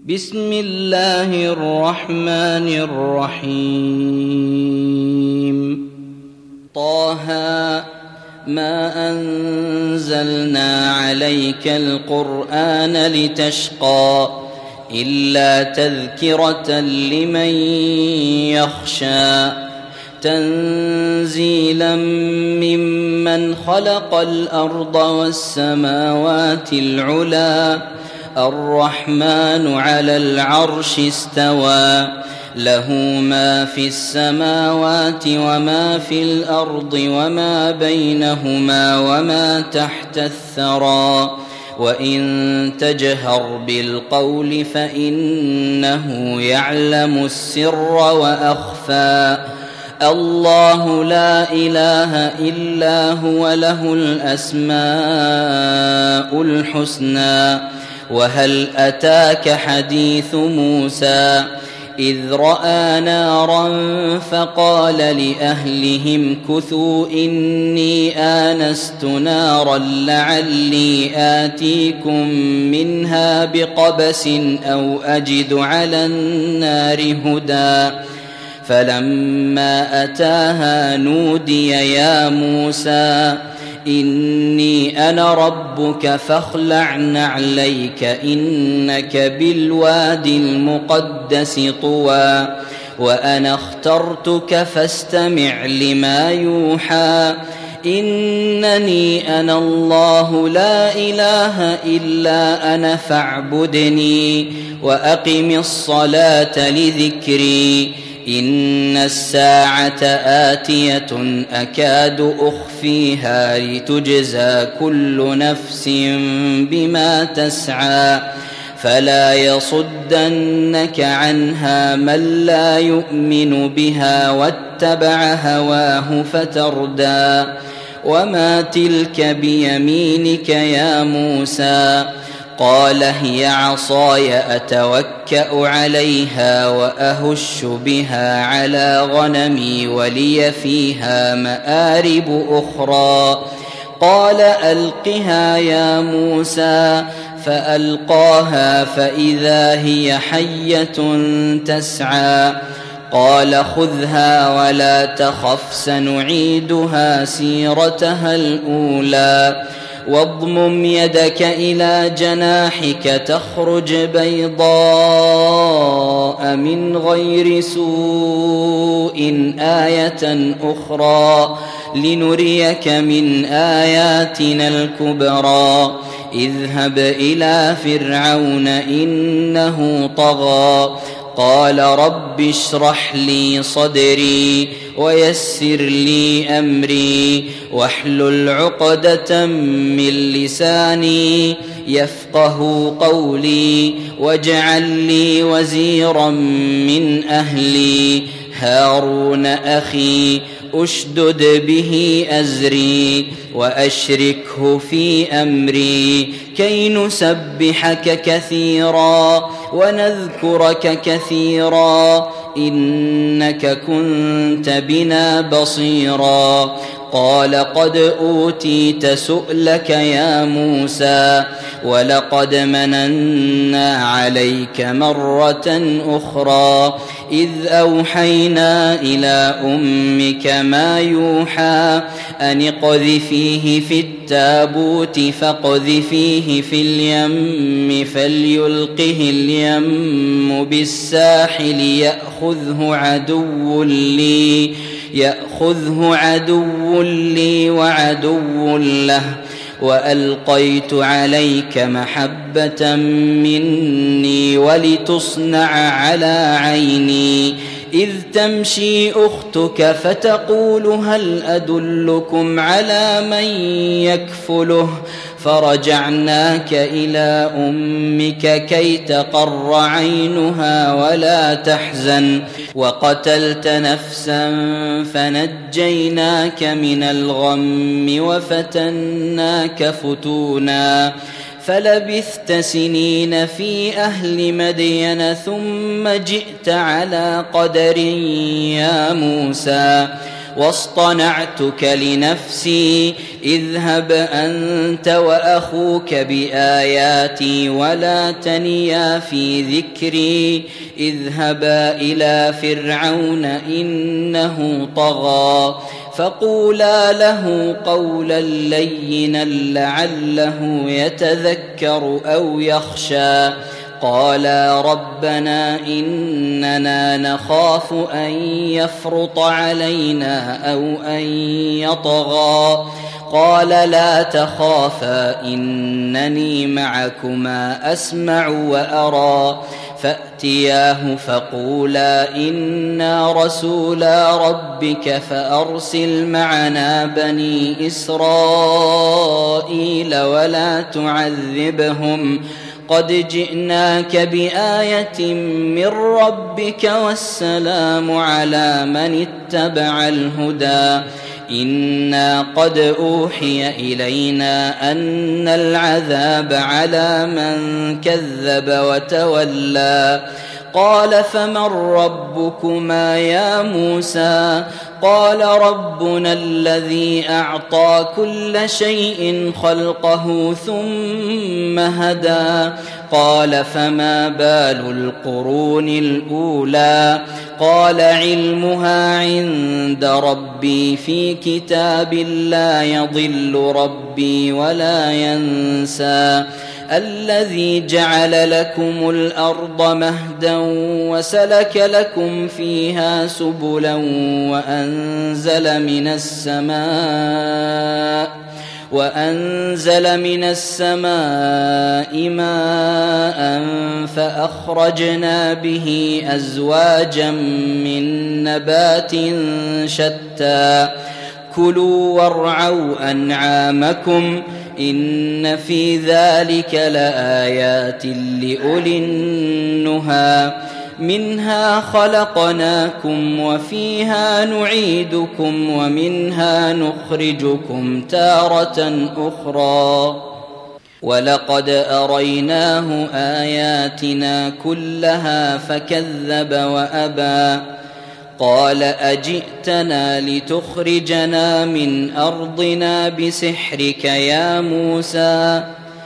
بسم الله الرحمن الرحيم. طه ما أنزلنا عليك القرآن لتشقى إلا تذكرة لمن يخشى تنزيلا ممن خلق الأرض والسماوات العلى الرحمن على العرش استوى له ما في السماوات وما في الأرض وما بينهما وما تحت الثرى وإن تجهر بالقول فإنه يعلم السر وأخفى الله لا إله إلا هو له الأسماء الحسنى. وهل أتاك حديث موسى إذ رأى نارا فقال لأهلهم كثوا إني آنست نارا لعلي آتيكم منها بقبس أو أجد على النار هدى فلما أتاها نودي يا موسى إني أنا ربك فاخلع نعليك إنك بالوادي المقدس طوى وأنا اخترتك فاستمع لما يوحى إنني أنا الله لا إله إلا أنا فاعبدني وأقم الصلاة لذكري إن الساعة آتية أكاد أخفيها لتجزى كل نفس بما تسعى فلا يصدنك عنها من لا يؤمن بها واتبع هواه فتردى وما تلك بيمينك يا موسى قال هي عصاي أتوكأ عليها وأهش بها على غنمي ولي فيها مآرب أخرى قال ألقها يا موسى فألقاها فإذا هي حية تسعى قال خذها ولا تخف سنعيدها سيرتها الأولى واضمم يدك إلى جناحك تخرج بيضاء من غير سوء آية أخرى لنريك من آياتنا الكبرى اذهب إلى فرعون إنه طغى قال رب اشرح لي صدري ويسر لي أمري واحلل عقدة من لساني يفقه قولي واجعل لي وزيرا من أهلي هارون أخي أشدد به أزري وأشركه في أمري كي نسبحك كثيرا ونذكرك كثيرا إنك كنت بنا بصيرا قال قد أوتيت سؤلك يا موسى ولقد مننا عليك مرة أخرى إذ أوحينا إلى أمك ما يوحى أن اقذفيه في التابوت فاقذفيه في اليم فليلقه اليم بالساحل يأخذه عدو لي وعدو له وألقيت عليك محبة مني ولتصنع على عيني إذ تمشي أختك فتقول هل أدلكم على من يكفله فرجعناك إلى أمك كي تقر عينها ولا تحزن وقتلت نفسا فنجيناك من الغم وفتناك فتونا فلبثت سنين في أهل مدين ثم جئت على قدر يا موسى واصطنعتك لنفسي اذهب أنت وأخوك بآياتي ولا تنيا في ذكري اذهبا إلى فرعون إنه طغى فقولا له قولا لينا لعله يتذكر أو يخشى قالا ربنا إننا نخاف أن يفرط علينا أو أن يطغى قال لا تخافا إنني معكما أسمع وأرى فأتياه فقولا إنا رسولا ربك فأرسل معنا بني إسرائيل ولا تعذبهم قد جئناك بآية من ربك والسلام على من اتبع الهدى إنا قد أوحي إلينا أن العذاب على من كذب وتولى قال فمن ربكما يا موسى قال ربنا الذي أعطى كل شيء خلقه ثم هدى قال فما بال القرون الأولى قال علمها عند ربي في كتاب لا يضل ربي ولا ينسى الذي جعل لكم الأرض مهدا وسلك لكم فيها سبلا وأنزل من السماء ماء فأخرجنا به أزواجا من نبات شتى كلوا وارعوا أنعامكم إن في ذلك لآيات لأولي النهى منها خلقناكم وفيها نعيدكم ومنها نخرجكم تارة أخرى ولقد أريناه آياتنا كلها فكذب وأبى قال أجئتنا لتخرجنا من أرضنا بسحرك يا موسى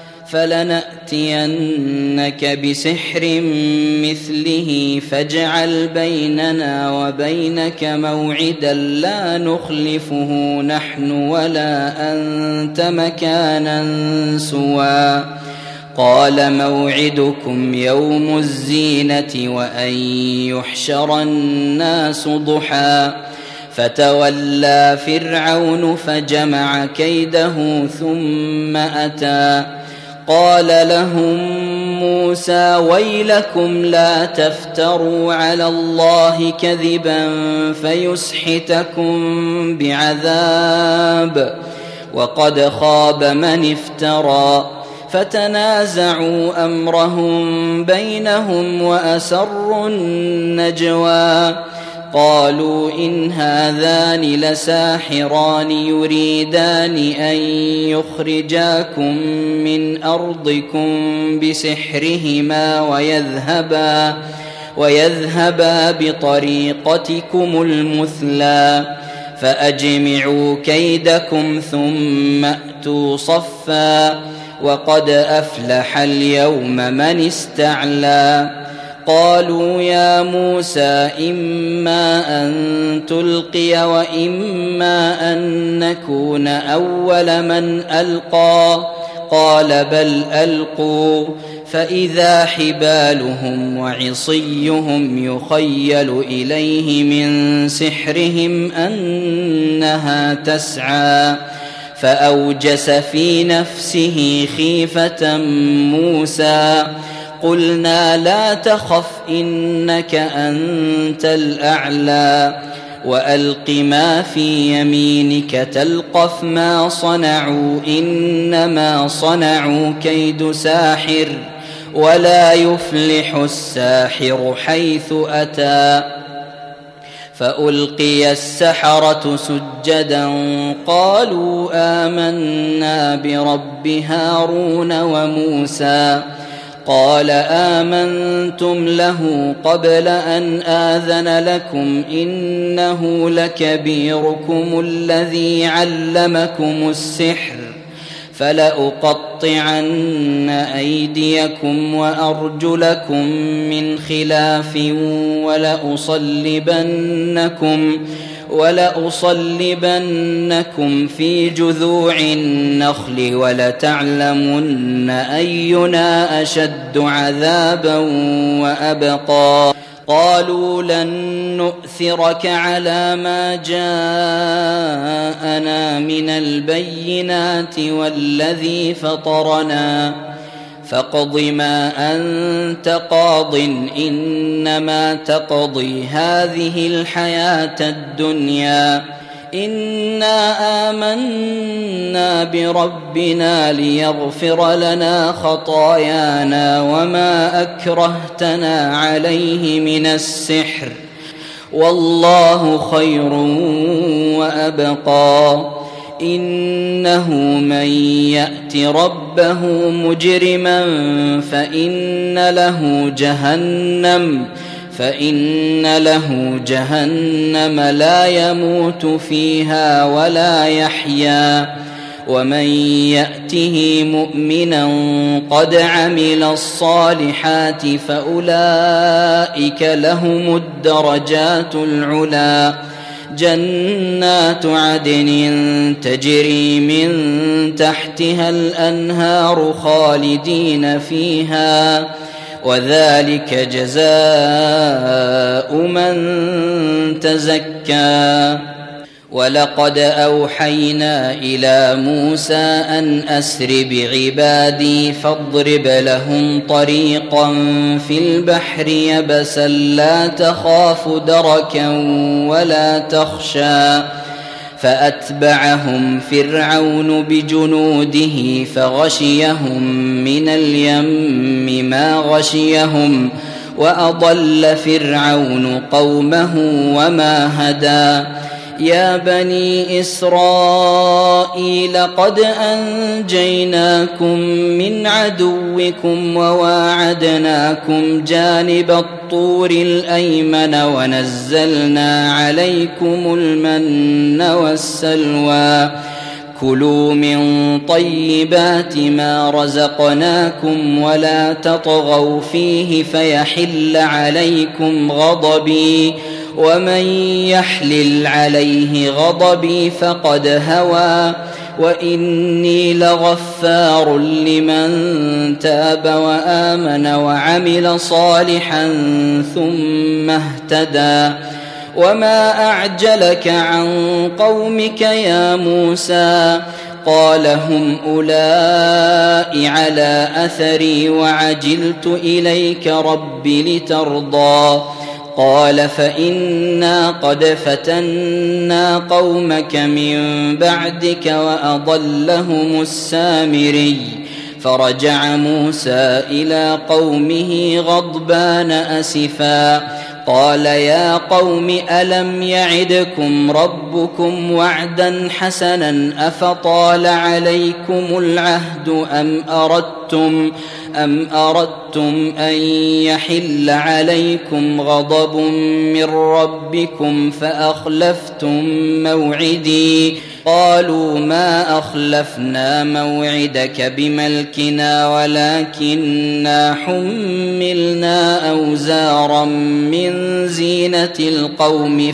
فلنأتينك بسحر مثله فاجعل بيننا وبينك موعدا لا نخلفه نحن ولا أنت مكانا سوى قال موعدكم يوم الزينة وأن يحشر الناس ضحى فتولى فرعون فجمع كيده ثم أتى قال لهم موسى ويلكم لا تفتروا على الله كذبا فيسحتكم بعذاب وقد خاب من افترى فتنازعوا أمرهم بينهم وأسروا النجوى قالوا إن هذان لساحران يريدان أن يخرجاكم من أرضكم بسحرهما ويذهبا بطريقتكم المثلى فأجمعوا كيدكم ثم أتوا صفا وقد أفلح اليوم من استعلى قالوا يا موسى إما أن تلقي وإما أن نكون أول من ألقى قال بل ألقوا فإذا حبالهم وعصيهم يخيل إليه من سحرهم أنها تسعى فأوجس في نفسه خيفة موسى قلنا لا تخف إنك أنت الأعلى وألق ما في يمينك تلقف ما صنعوا إنما صنعوا كيد ساحر ولا يفلح الساحر حيث أتى فألقي السحرة سجدا قالوا آمنا برب هارون وموسى قال آمنتم له قبل أن آذن لكم إنه لكبيركم الذي علمكم السحر فلأقطعن أيديكم وأرجلكم من خلاف ولأصلبنكم في جذوع النخل ولتعلمن أينا أشد عذابا وأبقى قالوا لن نؤثرك على ما جاءنا من البينات والذي فطرنا فاقض ما أنت قاض إنما تقضي هذه الحياة الدنيا إنا آمنا بربنا ليغفر لنا خطايانا وما أكرهتنا عليه من السحر والله خير وأبقى إنه من يأت ربه مجرما فإن له جهنم لا يموت فيها ولا يحيا ومن يأته مؤمنا قد عمل الصالحات فأولئك لهم الدرجات العلى جنات عدن تجري من تحتها الأنهار خالدين فيها وذلك جزاء من تزكى ولقد أوحينا إلى موسى أن أسر بعبادي فاضرب لهم طريقا في البحر يبسا لا تخاف دركا ولا تخشى فأتبعهم فرعون بجنوده فغشيهم من اليم ما غشيهم وأضل فرعون قومه وما هدى يا بني إسرائيل قد أنجيناكم من عدوكم وواعدناكم جانب الطور الأيمن ونزلنا عليكم المن والسلوى كلوا من طيبات ما رزقناكم ولا تطغوا فيه فيحل عليكم غضبي ومن يحلل عليه غضبي فقد هوى وإني لغفار لمن تاب وآمن وعمل صالحا ثم اهتدى وما أعجلك عن قومك يا موسى قال هم أولئك على أثري وعجلت إليك رب لترضى قال فإنا قد فتنا قومك من بعدك وأضلهم السامري فرجع موسى إلى قومه غضبان أسفا قال يا قوم ألم يعدكم ربكم وعدا حسنا أفطال عليكم العهد أم أردتم أن يحل عليكم غضب من ربكم فأخلفتم موعدي قالوا ما أخلفنا موعدك بملكنا ولكننا حملنا أوزارا من زينة القوم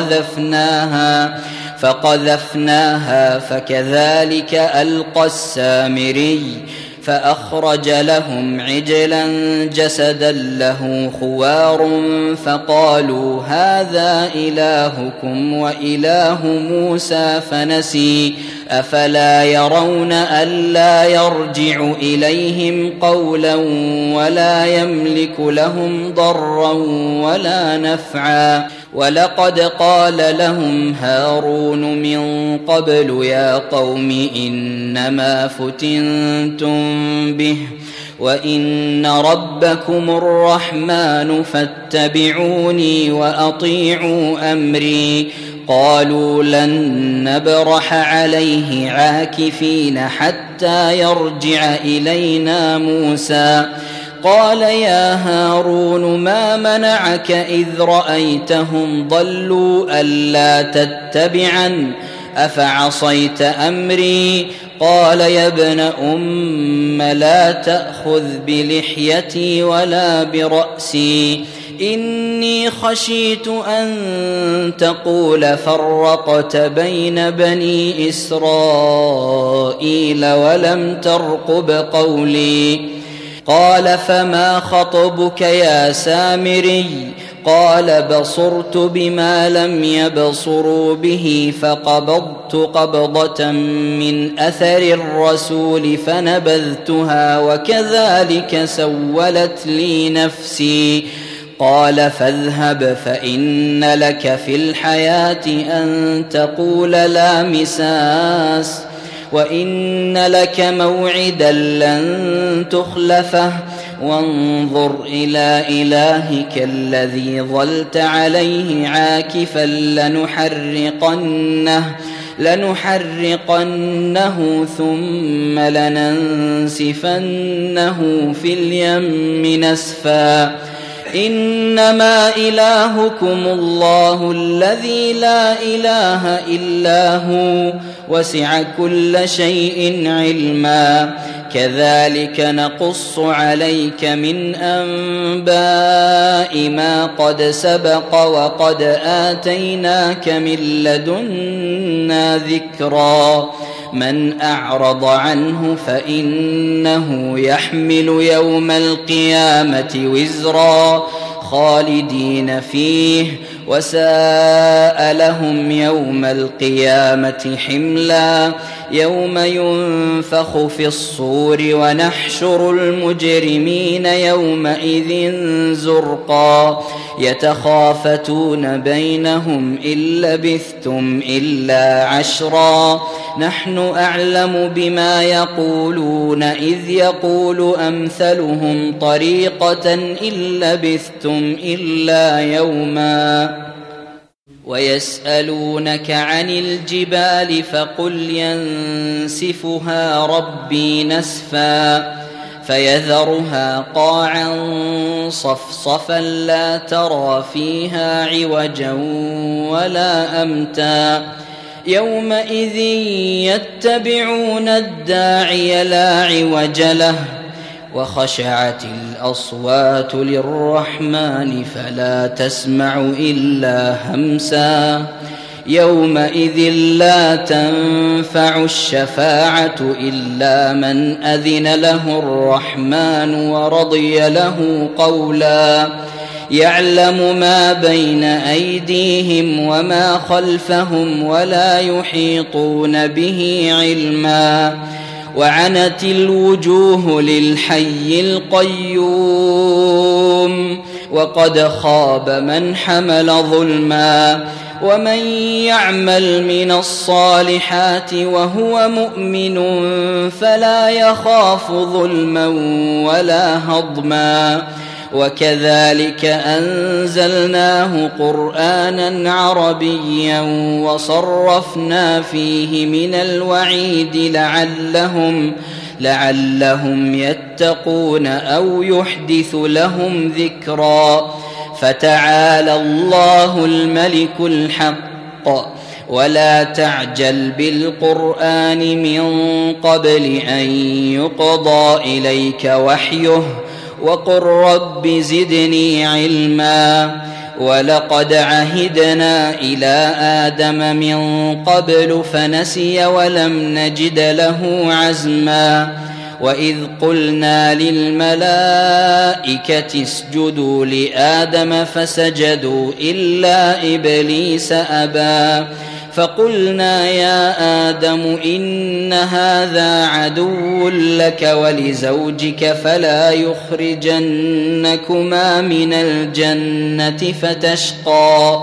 فقذفناها فكذلك ألقى السامري فأخرج لهم عجلا جسدا له خوار فقالوا هذا إلهكم وإله موسى فنسي أفلا يرون ألا يرجع إليهم قولا ولا يملك لهم ضرا ولا نفعا ولقد قال لهم هارون من قبل يا قوم إنما فتنتم به وإن ربكم الرحمن فاتبعوني وأطيعوا أمري قالوا لن نبرح عليه عاكفين حتى يرجع إلينا موسى قال يا هارون ما منعك إذ رأيتهم ضلوا ألا تتبعن أفعصيت أمري قال يا ابن أم لا تأخذ بلحيتي ولا برأسي إني خشيت أن تقول فرقت بين بني إسرائيل ولم ترقب قولي قال فما خطبك يا سامري قال بصرت بما لم يبصروا به فقبضت قبضة من أثر الرسول فنبذتها وكذلك سولت لي نفسي قال فاذهب فإن لك في الحياة أن تقول لا مساس وإن لك موعدا لن تخلفه وانظر إلى إلهك الذي ظلت عليه عاكفا لنحرقنه ثم لننسفنه في اليم نسفا إنما إلهكم الله الذي لا إله إلا هو وسع كل شيء علما كذلك نقص عليك من أنباء ما قد سبق وقد آتيناك من لدنا ذكرا من أعرض عنه فإنه يحمل يوم القيامة وزرا خالدين فيه وساء لهم يوم القيامة حملا يوم ينفخ في الصور ونحشر المجرمين يومئذ زرقا يتخافتون بينهم إن لبثتم إلا عشرا نحن أعلم بما يقولون إذ يقول أمثلهم طريقة إن لبثتم إلا يوما ويسألونك عن الجبال فقل ينسفها ربي نسفا فيذرها قاعا صفصفا لا ترى فيها عوجا ولا أمتا يومئذ يتبعون الداعي لا عوج له وخشعت الأصوات للرحمن فلا تسمع إلا همسا يومئذ لا تنفع الشفاعة إلا من أذن له الرحمن ورضي له قولا يعلم ما بين أيديهم وما خلفهم ولا يحيطون به علما وعنت الوجوه للحي القيوم وقد خاب من حمل ظلما ومن يعمل من الصالحات وهو مؤمن فلا يخاف ظلما ولا هضما وكذلك أنزلناه قرآنا عربيا وصرفنا فيه من الوعيد لعلهم يتقون أو يحدث لهم ذكرا فتعالى الله الملك الحق ولا تعجل بالقرآن من قبل أن يقضى إليك وحيه وقل رب زدني علما ولقد عهدنا إلى آدم من قبل فنسي ولم نجد له عزما وإذ قلنا للملائكة اسجدوا لآدم فسجدوا إلا إبليس أبى فقلنا يا آدم إن هذا عدو لك ولزوجك فلا يخرجنكما من الجنة فتشقى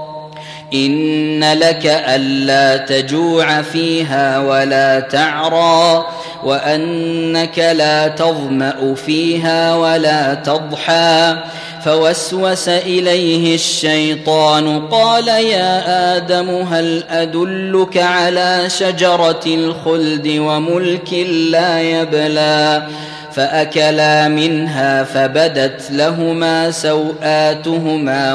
إن لك ألا تجوع فيها ولا تعرى وأنك لا تظمأ فيها ولا تضحى فوسوس إليه الشيطان قال يا آدم هل أدلك على شجرة الخلد وملك لا يبلى فأكلا منها فبدت لهما سوآتهما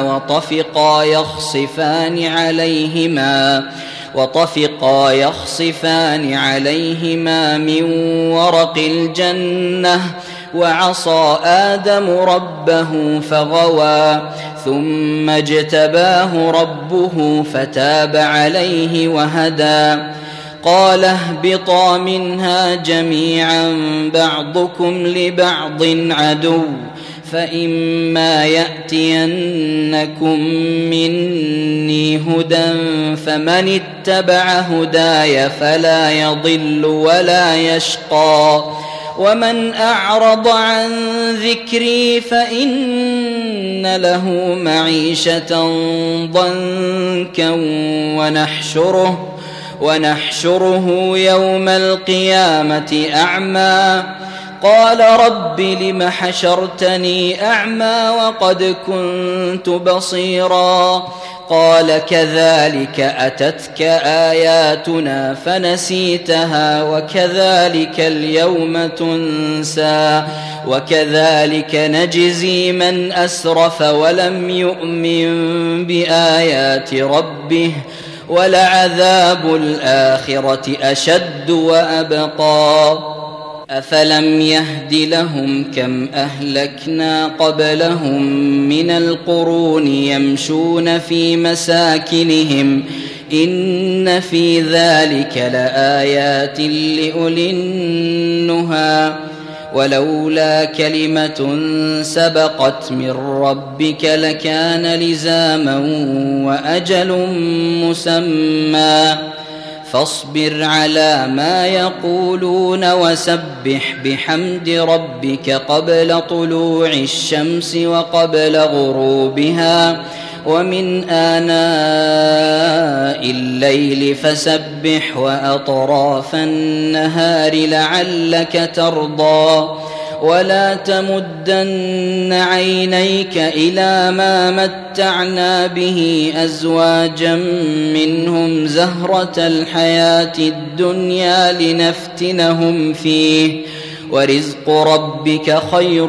وطفقا يخصفان عليهما من ورق الجنة وعصى آدم ربه فغوى ثم اجتباه ربه فتاب عليه وهدى قال اهبطا منها جميعا بعضكم لبعض عدو فإما يأتينكم مني هدى فمن اتبع هداي فلا يضل ولا يشقى ومن أعرض عن ذكري فإن له معيشة ضنكا ونحشره يوم القيامة أعمى قال رب لم حشرتني أعمى وقد كنت بصيرا قال كذلك أتتك آياتنا فنسيتها وكذلك اليوم تنسى وكذلك نجزي من أسرف ولم يؤمن بآيات ربه ولعذاب الآخرة أشد وأبقى أفلم يهد لهم كم أهلكنا قبلهم من القرون يمشون في مساكنهم إن في ذلك لآيات لأولي النهى ولولا كلمة سبقت من ربك لكان لزاما وأجل مسمى فاصبر على ما يقولون وسبح بحمد ربك قبل طلوع الشمس وقبل غروبها ومن آناء الليل فسبح وأطراف النهار لعلك ترضى ولا تمدن عينيك إلى ما متعنا به أزواجا منهم زهرة الحياة الدنيا لنفتنهم فيه ورزق ربك خير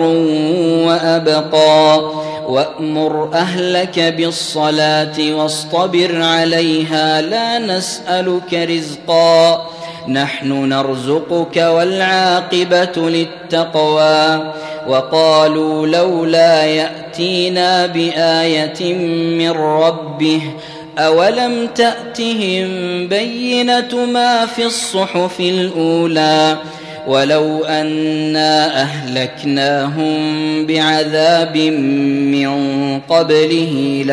وأبقى وأمر أهلك بالصلاة واصطبر عليها لا نسألك رزقا نحن نرزقك والعاقبة للتقوى وقالوا لولا يأتينا بآية من ربه أولم تأتهم بينة ما في الصحف الأولى ولو أنا أهلكناهم بعذاب من قبله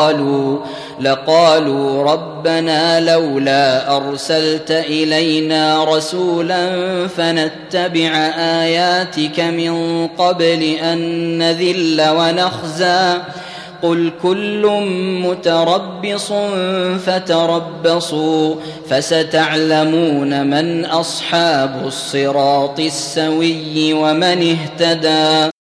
لقالوا ربنا لولا أرسلت إلينا رسولا فنتبع آياتك من قبل أن نذل ونخزى قل كل متربص فتربصوا فستعلمون من أصحاب الصراط السوي ومن اهتدى.